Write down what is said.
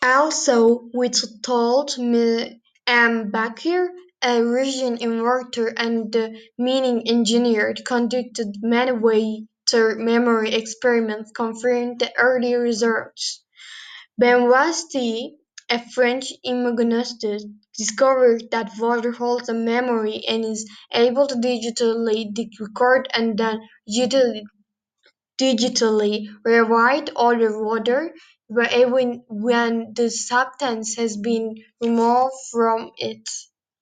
Also, with told me Bakir, a Russian inventor and mining engineer, conducted many weighted memory experiments confirming the early results. Benveniste, a French immunologist, discovered that water holds a memory and is able to digitally record and then digitally rewrite older water even when the substance has been removed from it.